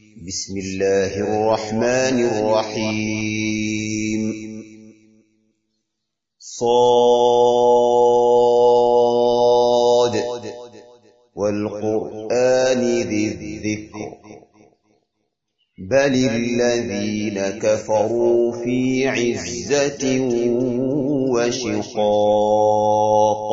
بسم الله الرحمن الرحيم صاد والقرآن ذي الذكر بل الذين كفروا في عزة وشقاق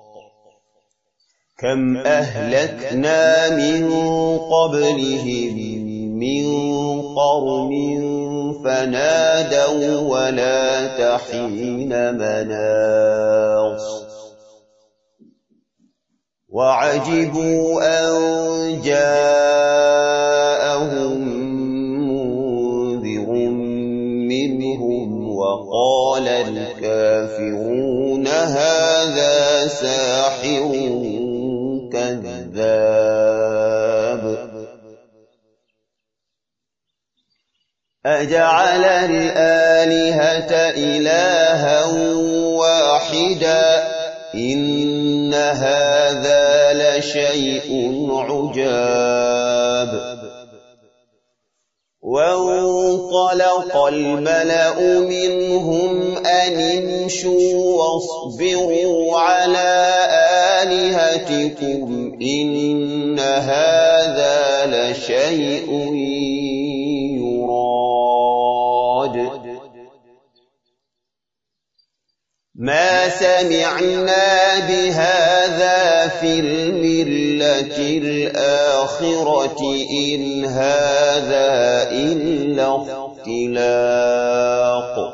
كم أهلكنا من قبلهم من قرن فنادوا ولا تحين مناص وعجبوا أن جاءهم منذر منهم وقال الكافرون هذا ساحر كذاب أجعل الآلهة إلها واحدا إن هذا لشيء عجاب وانطلق الملأ منهم أن امشوا واصبروا على آلهتكم إن هذا لشيء يراد ما سمعنا بهذا في الملة الآخرة إن هذا إلا اختلاق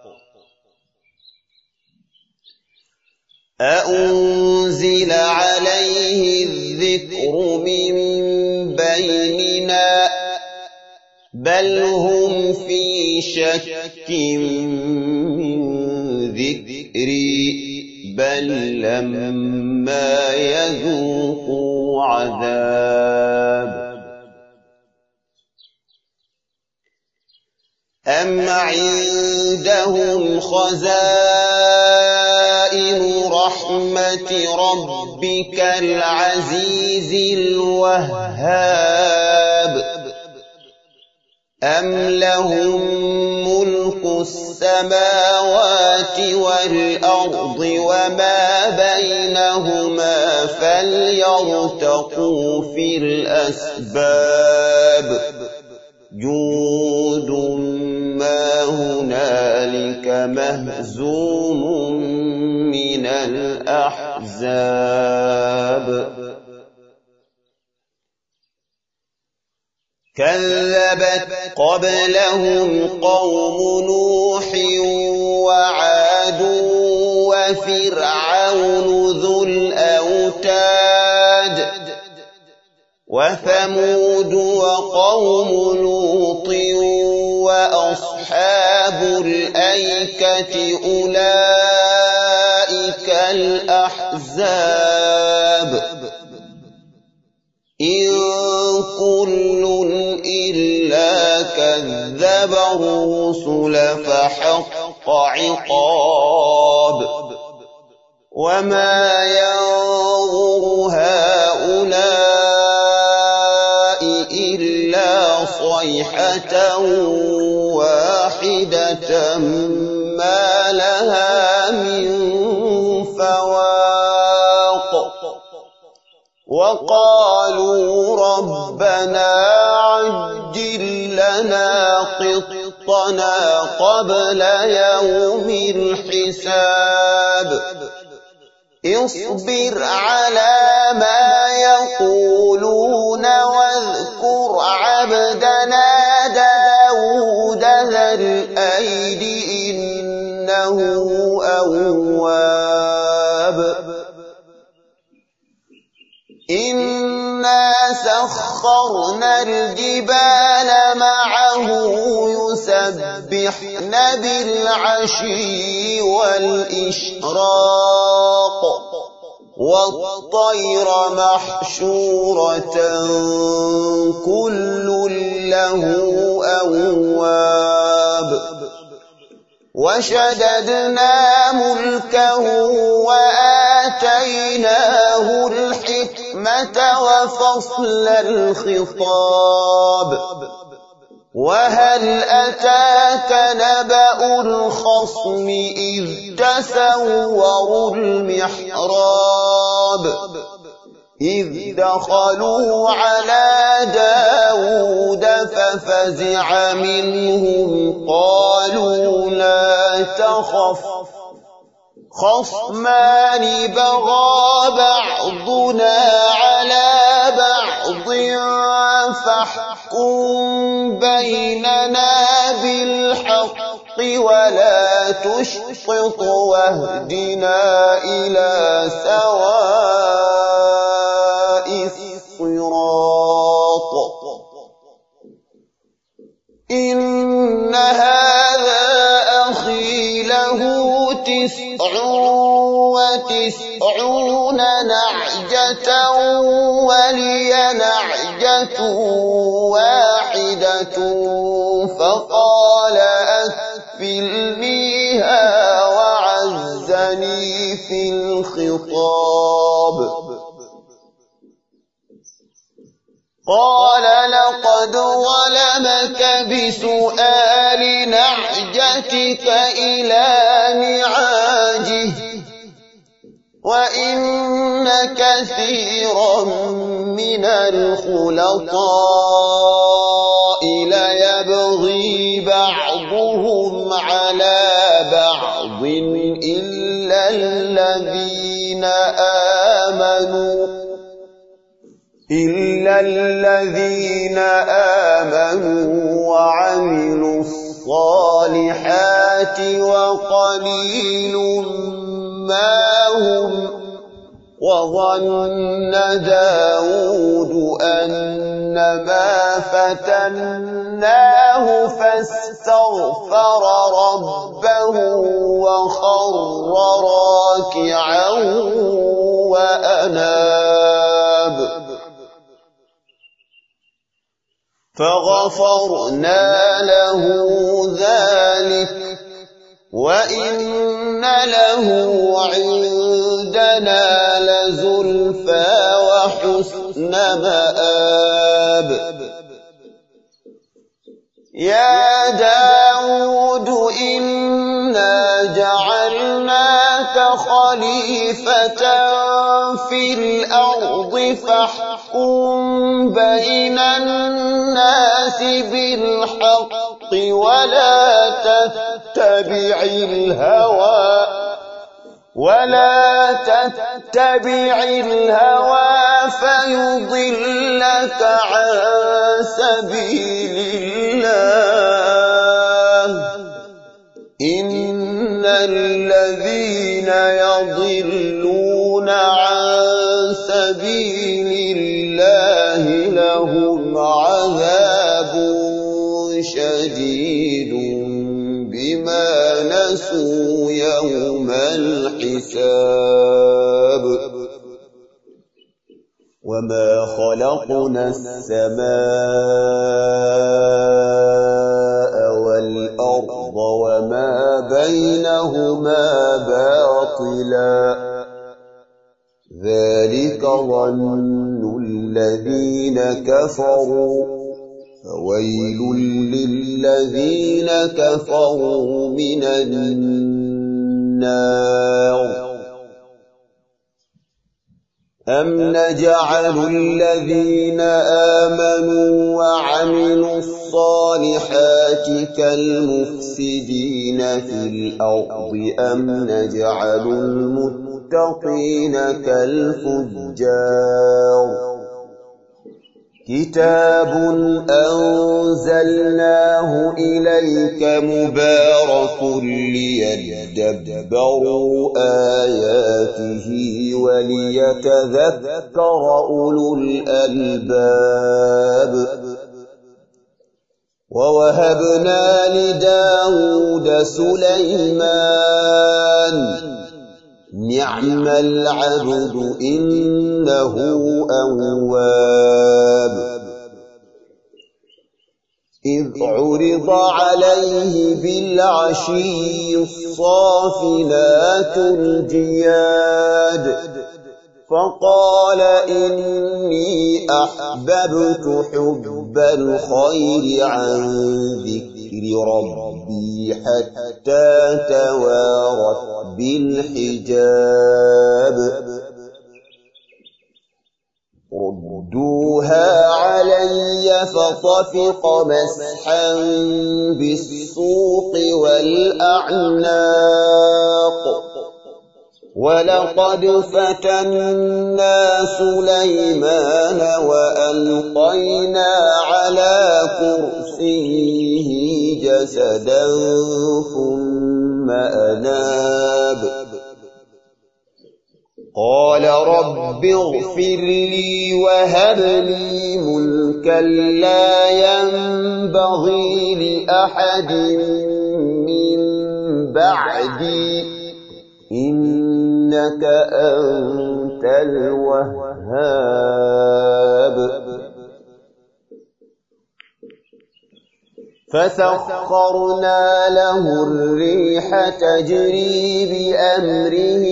أأنزل عليه الذكر من بيننا بل هم في شك من ذكري بل لما يذوقوا عذاب أم عندهم خزائن رحمة ربك العزيز الوهاب أم لهم ملك السماوات والأرض وما بينهما فليرتقوا في الأسباب جود ما هنالك مهزوم من الأحزاب كذبت قبلهم قوم نوح وعاد وفرعون ذو الأوتاد وثمود وقوم لوط وأصحاب الأيكة أولئك الأحزاب إن كل إلا كذب الرسل فحق عقاب وما ينظر هؤلاء إلا صيحة واحدة ما لها من فواق وقالوا ربنا عجل لنا قطنا قبل يوم الحساب اصبر على ما يقولون واذكر عبدنا داود ذا الأيد إنه أواب إنا سخرنا الجبال معه يسبحن بالعشي والإشراق والطير محشورة كل له أواب وشددنا ملكه وآتيناه الحكمة الحكمة وفصل الخطاب وهل أتاك نبأ الخصم إذ تسوروا المحراب إذ دخلوا على داود ففزع منهم قالوا لا تخف خصمان بغى بعضنا على بعض فاحكم بيننا بالحق ولا تشطط واهدنا إلى سواء الصراط إن هذا أخي له 99 نعجة ولي نعجة واحدة فقال أكفلنيها وعزني في الخطاب قال لقد ظلمك بسؤال نعجتك إلى نعاجه وإن كثيرا من الخلطاء ليبغي بعضهم على بعض إلا الذين آمنوا وعملوا الصالحات وقليل ما هم وظن داود أنما فتناه فاستغفر ربه وخر راكعا وأناب فغفرنا له ذلك وإن له عندنا لزلفى وحسن مآب يا داود إنا جعلناك خليفة في الأرض فاحكم بين الناس بالحق ولا تتبع الهوى فيضلك عن سبيل الله إن الذين يضلون عن سبيل الله لهم عذاب شديد بما نسوا يوم الحساب وما خلقنا السماء والأرض وما بينهما باطلا ذلك ظن الذين كفروا فويل للذين كفروا من النار أم نجعل الذين آمنوا وعملوا الصالحات كالمفسدين في الأرض أم نجعل المتقين كالفجار كتاب أنزلناه إليك مبارك ليدبروا آياته وليتذكر أولو الألباب ووهبنا لداود سليمان نعم العبد إنه أواب إذ عرض عليه بالعشي الصافنات الجياد فقال إني أحببت حب الخير عن ذكر ربي حتى توارت بالحجاب ردوها علي فطفق مسحا بالسوق والأعناق ولقد فتنا سليمان وألقينا على كرسيه جسدا ثم أناب قال رب اغفر لي وهب لي ملكا لا ينبغي لأحد من بعدي إنك أنت الوهاب فسخرنا له الريح تجري بأمره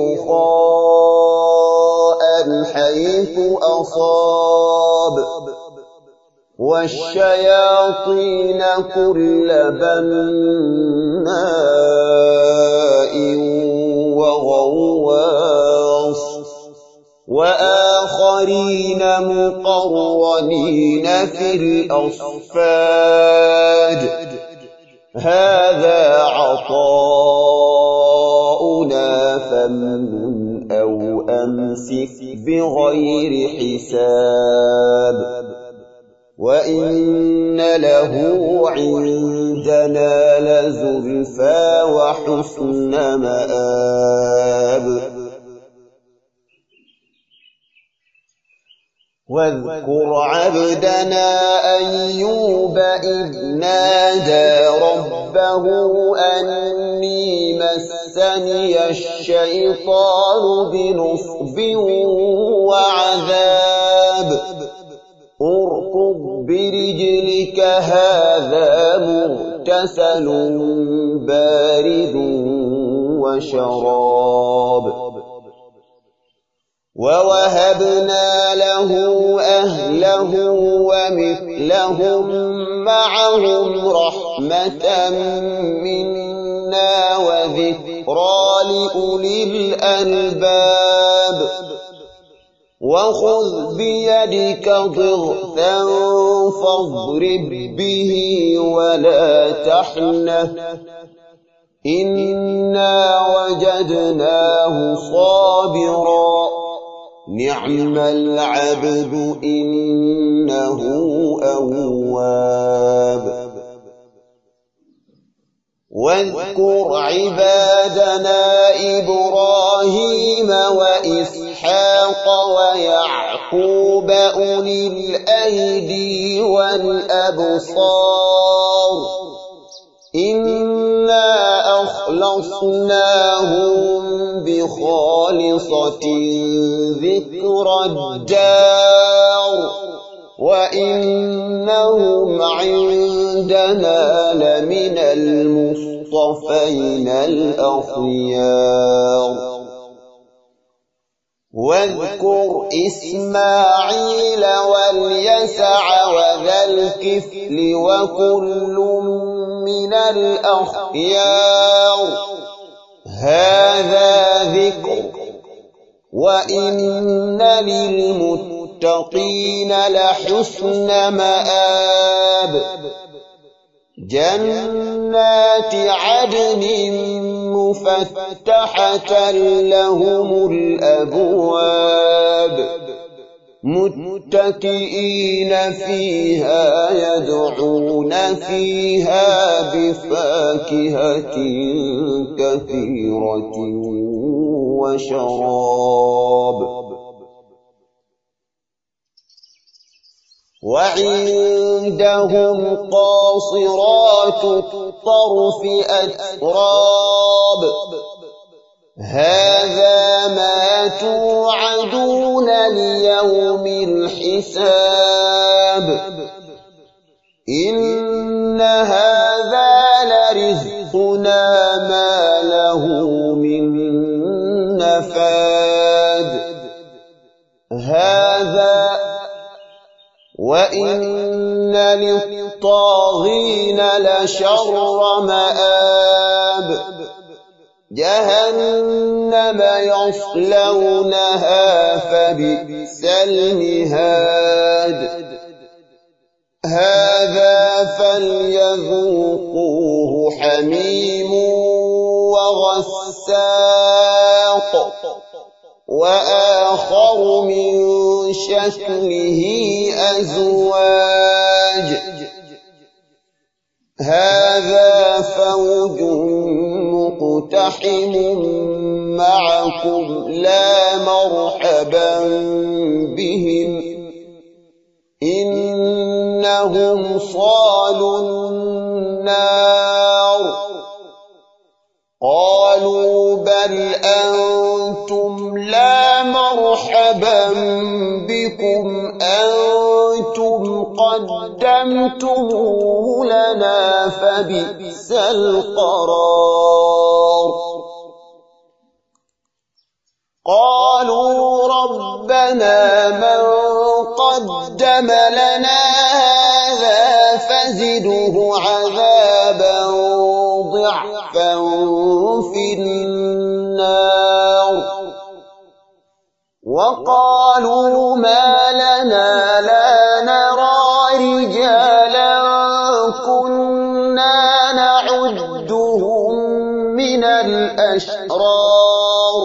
رخاء حيث أصاب والشياطين كل بناء وغواص وآخرين مقرنين في الأصفاد هذا عطاؤنا فامنن أو أمسك بغير حساب وإن له عندنا لزلفى وحسن مآب واذكر عبدنا أيوب إذ نادى ربه أني مسني الشيطان بنصب وعذاب اركض برجلك هذا مغتسل بارد وشراب ووهبنا له أهله ومثلهم معهم رحمة منا وذكرى لأولي الألباب وخذ بيدك ضغثا فاضرب به ولا تحنث إنا وجدناه صابرا نعم العبد إنه أواب واذكر عبادنا إبراهيم وإسحاق ويعقوب أولي الأيدي والأبصار إنا أخلصناهم بخالصة ذكر الدار وإنهم عندنا لمن المصطفين الأخيار واذكر إسماعيل واليسع وذا الكفل وكل من الأخيار هذا ذكر وإن للمتقين لحسن مآب جنات عدن مفتحة لهم الأبواب متكئين فيها يدعون فيها بفاكهة كثيرة وشراب وعندهم قاصرات الطرف أتراب هذا ما توعدون ليوم الحساب إن هذا لرزقنا ما له من نفاد وإن للطاغين لشر مآب جهنم يصلونها فبئس المهاد هذا فليذوقوه حميم وغساق وآخر من شكله أزواج هذا فوج مقتحم معكم لا مرحبا بهم إنهم صالوا النار قالوا بل أنتم لا مرحبا بكم أنتم قدمتموه لنا فبئس القرار قالوا ربنا من قدم لنا هذا فزده عذابا ضعفا في النار وقالوا ما لنا لا نرى رجالا كنا نعدهم من الأشرار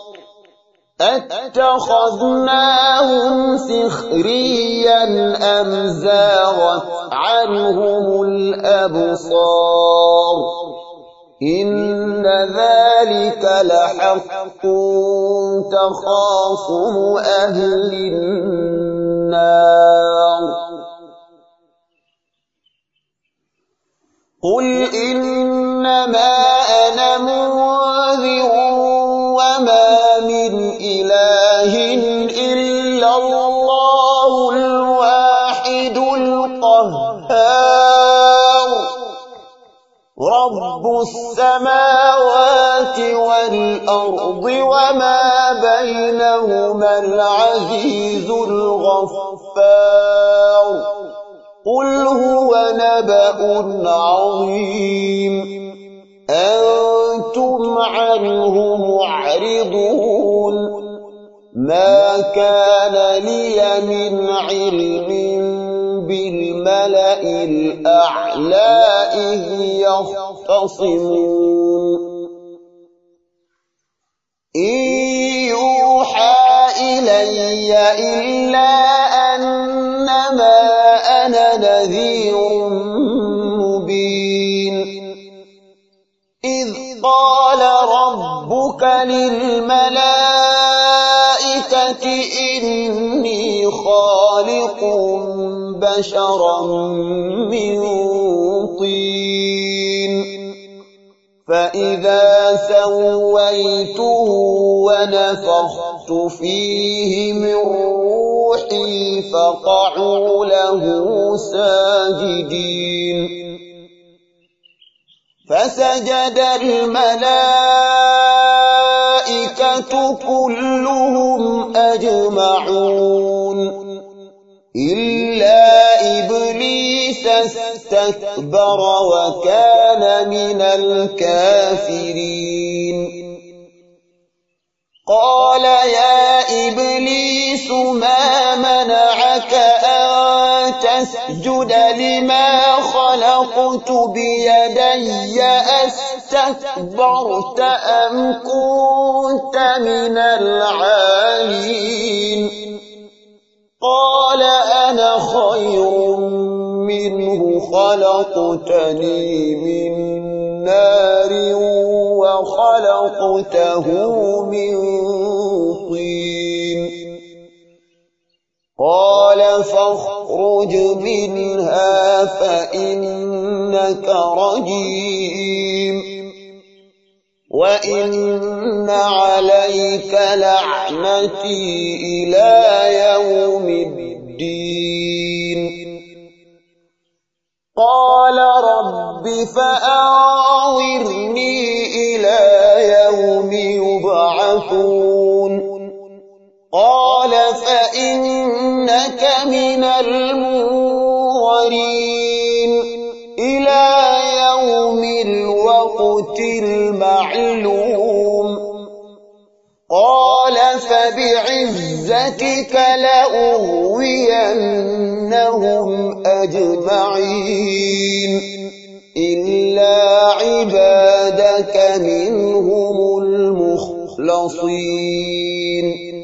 أتخذناهم سخريا أم زاغت عنهم الأبصار إن ذلك لحق تخاصم أهل النار قل إنما أنا منذر وما من إله إلا الله الواحد القهار رب السماوات والأرض وما بينهما العزيز الغفار قل هو نبأ عظيم أنتم عنه معرضون ما كان لي من علم بالملأ الأعلى إذ يختصمون إن يوحى إلي إلا أنما أنا نذير مبين إذ قال ربك للملائكة إني خالق بشرا من طين فإذا سويته ونفخت فيه من روحي فقعوا له ساجدين فسجد الملائكة كلهم أجمعون إلا إبليس استكبر وكان من الكافرين قال يا إبليس ما منعك أن تسجد لما خلقت بيدي أستكبرت أم كنت من العالين قال أنا خير منه خلقتني من نار وخلقته من طين قال فاخرج منها فإنك رجيم وإن عليك لعنتي إلى يوم الدين قال رب فأنظرني إلى يوم يبعثون قال فإنك من المنظرين إلى يوم الوقت المعلوم قال فبعزتك لأغوينهم أجمعين إلا عبادك منهم المخلصين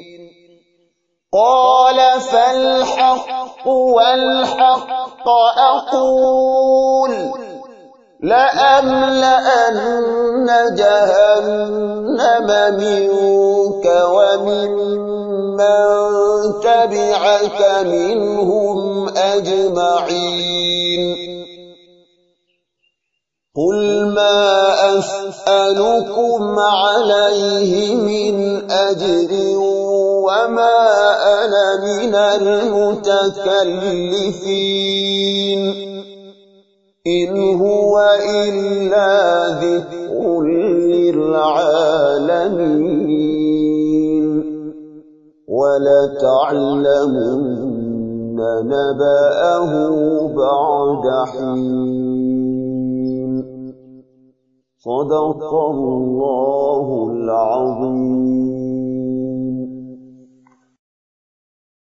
قال فالحق والحق أقول لأملأن جهنم منك وممن تبعك منهم أجمعين قل ما أسألكم عليه من أجر وما أنا من المتكلفين إن هو إلا ذكر للعالمين ولتعلمن نبأه بعد حين صدق الله العظيم.